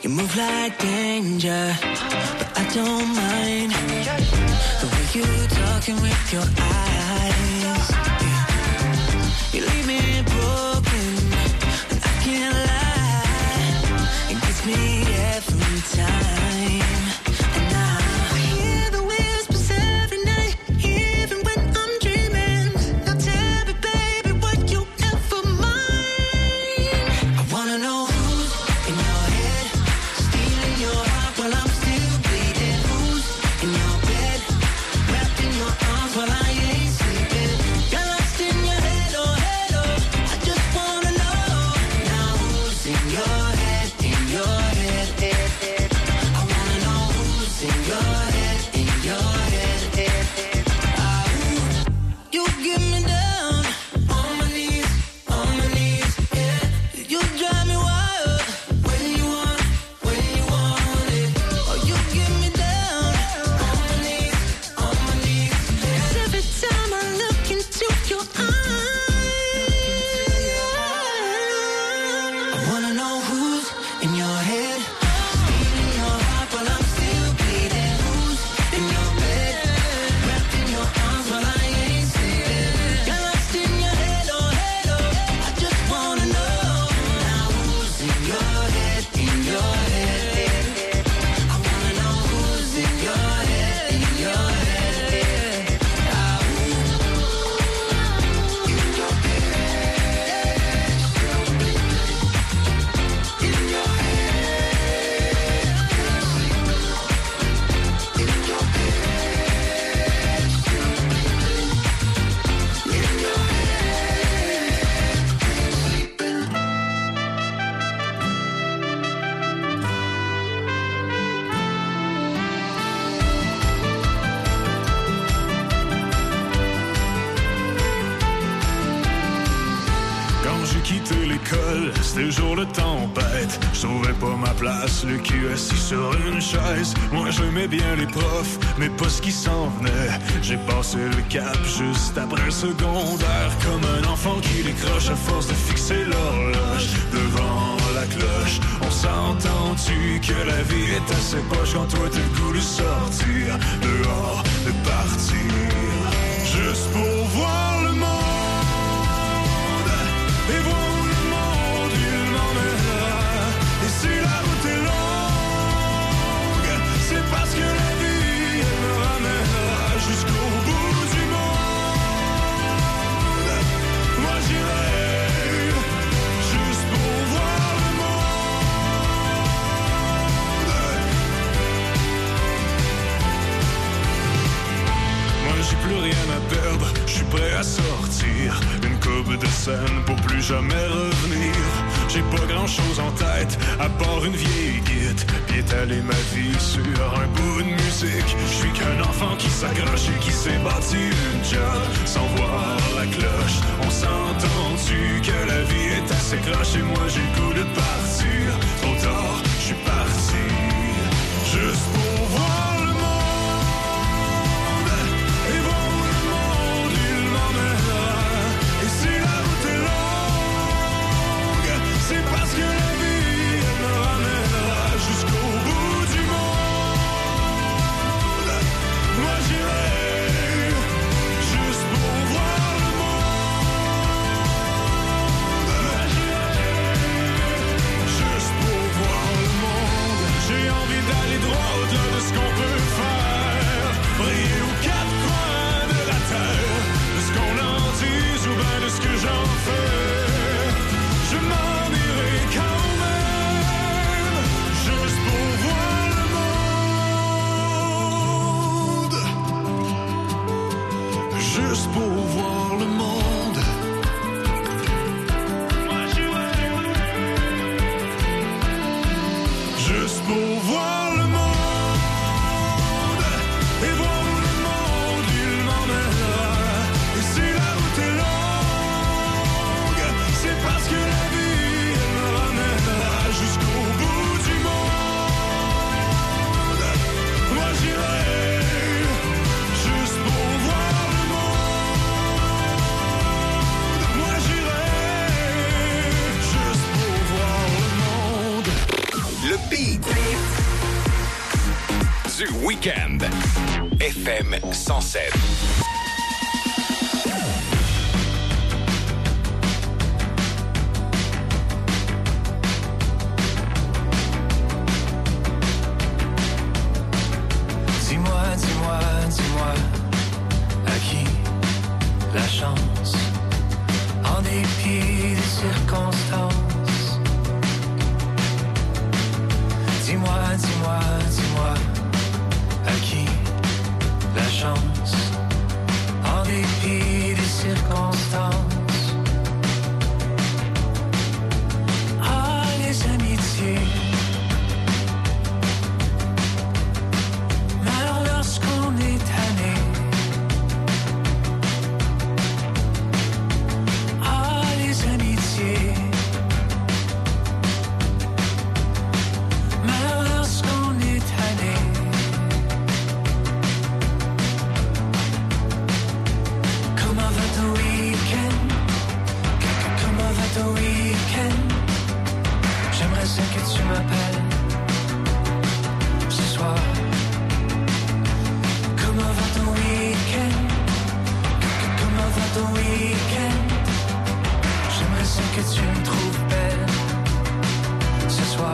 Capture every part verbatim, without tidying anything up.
You move like danger, but I don't mind the way you talking with your eyes. Yeah. You leave me broken, and I can't lie. It gets me every time. And I hear the whispers every night, even when I'm dreaming. Now tell me, baby, what you ever mind. I wanna know who's in your head, stealing your heart while I'm still bleeding. Who's in your bed, wrapped in your arms while I ain't sleeping. Got lost in your head, oh head, oh. I just wanna know now who's in your head, in your head, head, head. I wanna know who's in your head, in your head, head, head. Ah, ooh. You get me down on my knees, on my knees, yeah. You drive me wild when you want, when you want it. Oh, you get me down on my knees, on my knees, yeah. 'Cause every time I look into your eyes, I wanna know who's in your head, stealing your heart while I'm still bleeding. Who's in your bed, wrapped in your arms while I ain't sleeping. Got lost in your head, oh head, oh. I just wanna know now who's in your head, in your head, head, head. I wanna know who's in your head, in your head, head. Ah, ooh. In your head, in your Quand j'ai quitté l'école, c'était le jour de tempête. Je trouvais pas ma place, le cul assis sur une chaise. Moi j'aimais bien les profs, mais pas ce qui s'en venait. J'ai passé le cap juste après le secondaire, comme un enfant qui décroche à force de fixer l'horloge devant la cloche. On s'entend-tu que la vie est assez poche quand toi t'as le goût de sortir dehors, de partir, juste pour voir le monde. Et voir où le monde il m'emmènera. Et si la route est longue, c'est parce que la vie elle me ramènera jusqu'au bout du monde. Moi j'irai juste pour voir le monde. Moi j'ai plus rien à perdre, je suis prêt à sortir. Une coupe de scène pour plus jamais revenir. J'ai pas grand chose en tête, à part une vieille guide. Puis étaler ma vie sur un bout de musique. Je suis qu'un enfant qui s'accroche et qui s'est bâti une job sans voir la cloche. On s'entend-tu que la vie est assez croche et moi j'ai le goût de partir. Trop tard, je suis parti, juste pour voir le monde. Et voir où le monde il m'emmènera. Et si la route est longue, c'est parce que la vie elle me ramènera jusqu'au bout du monde. Moi j'irai juste pour voir le monde. Moi j'irai juste pour voir le monde. J'ai envie d'aller droit au-delà de ce qu'on peut faire. Briller aux quatre coins de la terre. De ce qu'on en dise ou bien de ce que j'en fais. Je m'en irai quand même, juste pour voir le monde. Juste pour voir le monde. Moi j'irai juste pour voir le monde. Et voir où le monde il m'emmènera. Et si la route est longue, c'est parce que la vie elle me ramènera jusqu'au bout du monde. Moi j'irai juste pour voir le monde. Moi j'irai juste pour voir le monde. Le P beat. Du week-end. F M cent sept. Dis-moi, dis-moi, dis-moi, à qui la chance, en dépit des circonstances. Dis-moi, dis-moi, dis-moi, à qui la chance, en dépit des circonstances. Ah, les amitiés, meurent lorsqu'on est tanné. Ah, les amitiés meurent lorsqu'on est tanné. Comment va ton week-end? Comment va ton week-end? J'aimerais ça que tu m'appelles ce soir. Comment va ton week-end? Comment va ton week-end? J'aimerais ça que tu me trouves belle ce soir.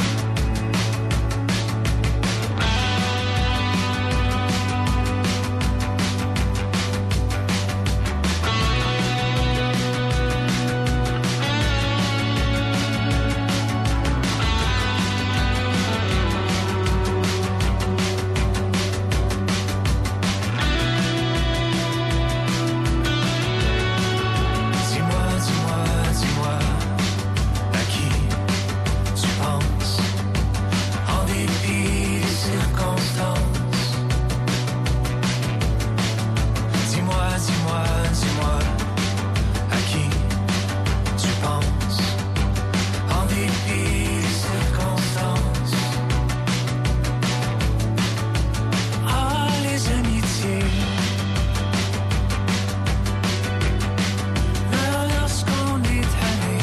Dis-moi, dis-moi, dis-moi, à qui tu penses, en dépit des circonstances. Dis-moi, dis-moi, dis-moi, à qui tu penses, en dépit des circonstances. Ah, les amitiés meurent lorsqu'on est tanné.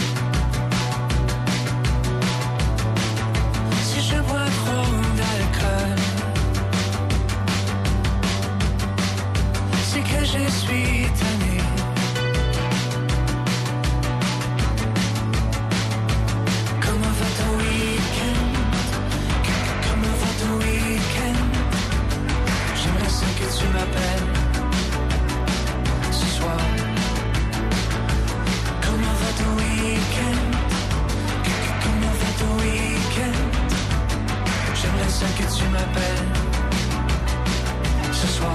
Si je bois trop d'alcool, c'est que je suis tanné. Comment va ton week-end? Comment va ton week-end? J'aimerais ça que tu m'appelles ce soir. Comment va ton week-end? Comment va ton week-end? J'aimerais ça que tu m'appelles ce soir.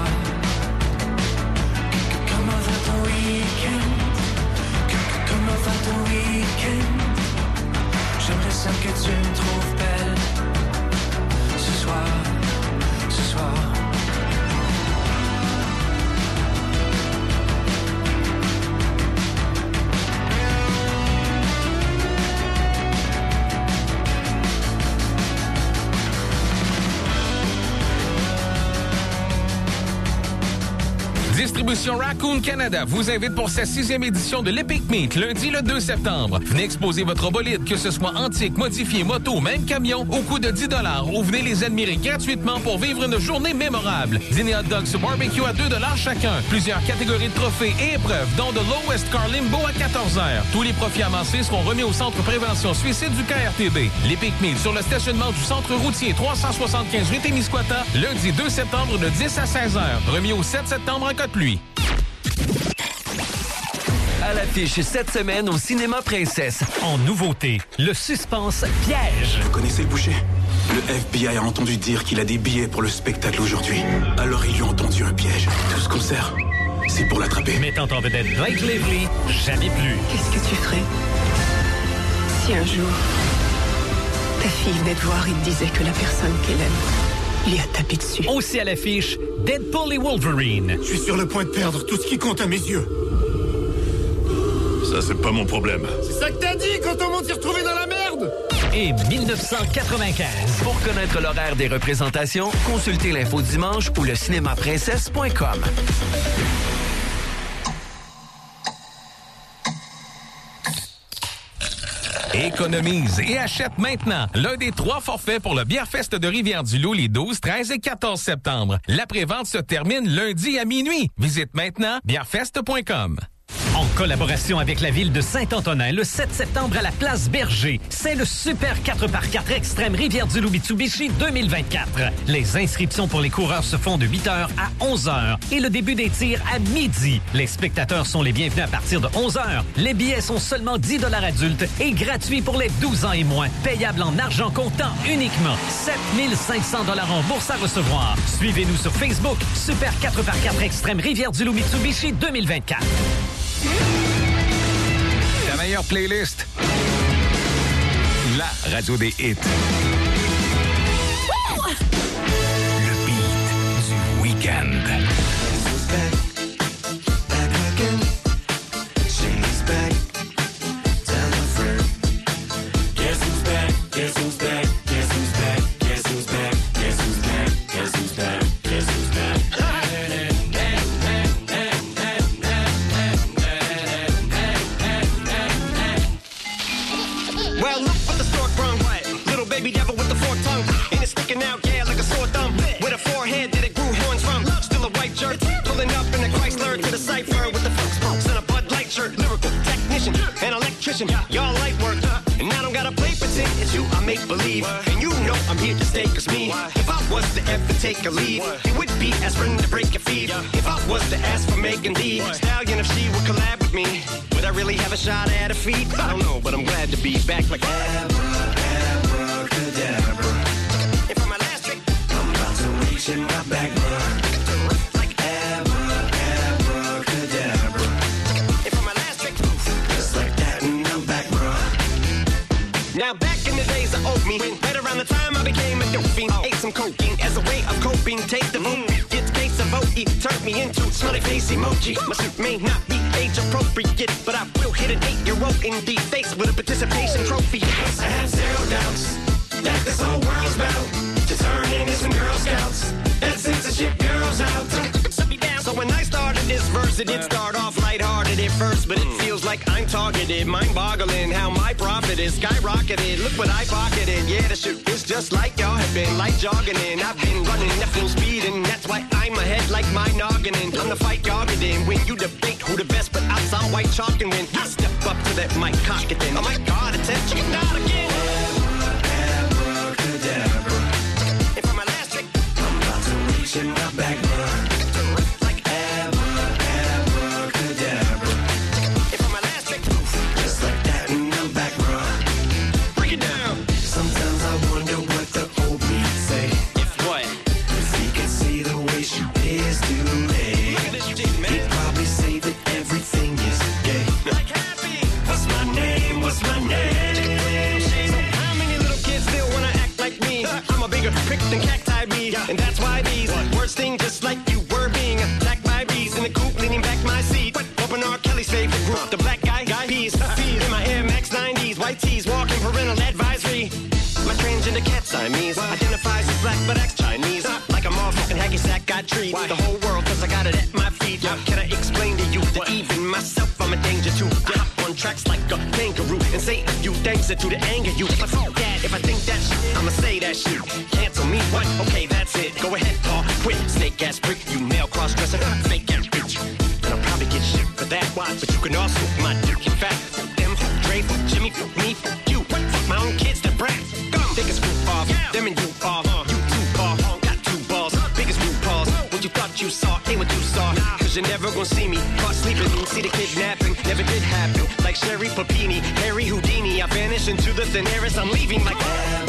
Comment va ton week-end? Comment va ton week-end? J'aimerais ça que tu me trouves belle ce soir, ce soir. Distribution Raccoon Canada vous invite pour sa sixième édition de l'Epic Meet, lundi le deux septembre. Venez exposer votre bolide, que ce soit antique, modifié, moto, même camion, au coût de dix dollars ou venez les admirer gratuitement pour vivre une journée mémorable. Dîner hot dogs sur barbecue à deux dollars chacun. Plusieurs catégories de trophées et épreuves, dont de Lowest Car Limbo à quatorze heures. Tous les profits amassés seront remis au Centre Prévention Suicide du K R T B. L'Epic Meet sur le stationnement du Centre routier trois cent soixante-quinze rue Témiscouata, lundi deux septembre de dix à seize heures. Remis au sept septembre en cas de pluie. À l'affiche cette semaine au Cinéma Princesse. En nouveauté, le suspense Piège. Vous connaissez le boucher? Le F B I a entendu dire qu'il a des billets pour le spectacle aujourd'hui. Alors ils lui ont tendu un piège. Tout ce qu'on sert, c'est pour l'attraper. Mettant en vedette Blake Lively, jamais plus. Qu'est-ce que tu ferais si un jour ta fille venait te voir et te disait que la personne qu'elle aime lui a tapé dessus? Aussi à l'affiche, Deadpool et Wolverine. Je suis sur le point de perdre tout ce qui compte à mes yeux. Ça, c'est pas mon problème. C'est ça que t'as dit quand on s'est retrouvé dans la merde! Et dix-neuf cent quatre-vingt-quinze. Pour connaître l'horaire des représentations, consultez l'info dimanche ou le cinéma princesse point com. Et Économise et achète maintenant l'un des trois forfaits pour le Bièrfest de Rivière-du-Loup les douze, treize et quatorze septembre. La prévente se termine lundi à minuit. Visite maintenant bièrfest point com. En collaboration avec la ville de Saint-Antonin, le sept septembre à la place Berger, c'est le Super quatre par quatre Extrême Rivière-du-Loup Mitsubishi deux mille vingt-quatre. Les inscriptions pour les coureurs se font de huit heures à onze heures et le début des tirs à midi. Les spectateurs sont les bienvenus à partir de onze heures. Les billets sont seulement dix dollars adultes et gratuits pour les douze ans et moins. Payable en argent comptant uniquement. sept mille cinq cents dollars en bourse à recevoir. Suivez-nous sur Facebook, Super quatre par quatre Extrême Rivière-du-Loup Mitsubishi deux mille vingt-quatre. La meilleure playlist. La radio des hits. Le beat du week-end. Y'all light work, and I don't gotta play pretend. It's you I make believe, and you know I'm here to stay. Cause me, if I was to ever take a leave, it would be aspirin to break your feet. If I was to ask for Megan Thee Stallion, if she would collab with me, would I really have a shot at her feet? I don't know, but I'm glad to be back like Abracadabra. And for my last trick, I'm about to reach in my back, bro. Now back in the days I owed me, right around the time I became a dope fiend, ate some cocaine as a way of coping. Take the vote, get the case of O E, turned me into a smiley face emoji. My suit may not be age appropriate, but I will hit an eight-year-old in the face with a participation trophy. I have zero doubts that this whole world's about to turn into some Girl Scouts. That censorship girls out. So when I started this verse, it did start off lighthearted at first, but it feels like I'm targeted. Mind-boggling how my profit is skyrocketed. Look what I pocketed. Yeah, the shit is just like y'all have been, like jogging in. I've been running at full speed, and that's why I'm ahead like my noggin. I'm the fight y'all get in. When you debate who the best, but I saw white chalk, and when I step up to that mic, cock it then. Oh my God, attention, not again. Abracadabra. And for my last trick, I'm about to reach in my back, bro. Prick and cacti me, and that's why these words sting just like you were being attacked by bees in the coop, leaning back my seat. Open R. Kelly's favorite group, the black guy, guy peas, in my Air Max nineties, white tees, walking parental advisory. My transgender cat Siamese identifies as black but acts Chinese, like a motherfucking hacky sack. I treat the whole world cause I got it at my feet. Can I explain to you that even myself I'm a danger to? I hop on tracks like a kangaroo and say a few things that do to anger you. If I fuck that, if I think that shit, I'ma say that shit. Cancel me, what? Okay, that's it. Go ahead, Paul. Quit, snake ass prick, you male cross dresser, fake ass bitch. And I'll probably get shit for that. Why? But you can also my dick in fact. Fuck them, fuck Dre, fuck Jimmy, fuck me, fuck you. What? Fuck my own kids, the brat. Come, take a swoop off. Yeah. Them and you off. Uh, you two ball, got two balls. Uh, biggest root balls. What you thought you saw ain't what you saw. Nah. Cause you're never gonna see me caught sleeping. See the kidnapping, never did happen. Like Sherry Papini, Harry Houdini. I vanish into the thin air as I'm leaving like.